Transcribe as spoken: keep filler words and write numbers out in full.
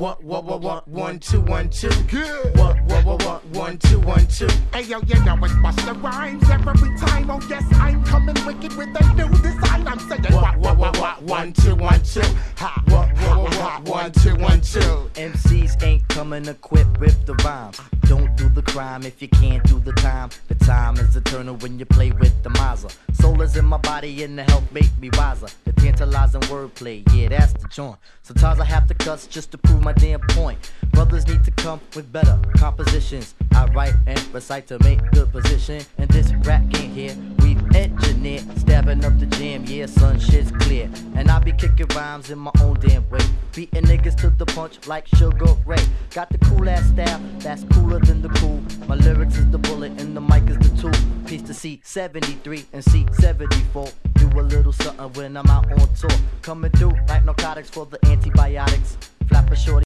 What, what, what, what, one, two, one, two. Good. What, what, what, what, one, two, one, two. Hey yo, you know it's Busta Rhymes every time. Oh yes, I'm coming wicked with a new design. I'm saying What, what, what, what, one, two, one, two. Ha, What, what, what, what, one, two, one, two. M Cs ain't coming equipped with the rhymes. Don't do the crime if you can't do the time. The time is eternal when you play with the miser. Soul is in my body and the help make me wiser. The tantalizing wordplay, yeah, that's the joint. Sometimes I have to cuss just to prove my damn point. Brothers need to come with better compositions. I write and recite to make good position. And this rap game here, we've engineered. Stabbing up the jam, yeah, son, shit's clear. And I be kicking rhymes in my own damn way. Beating niggas to the punch like Sugar Ray. Got the cool ass style, that's cooler than the cool. My lyrics is the bullet and the mic is the tool. Piece to C seventy-three and C seventy-four. Do a little something when I'm out on tour. Coming through like narcotics for the antibiotics. Flapper shorty.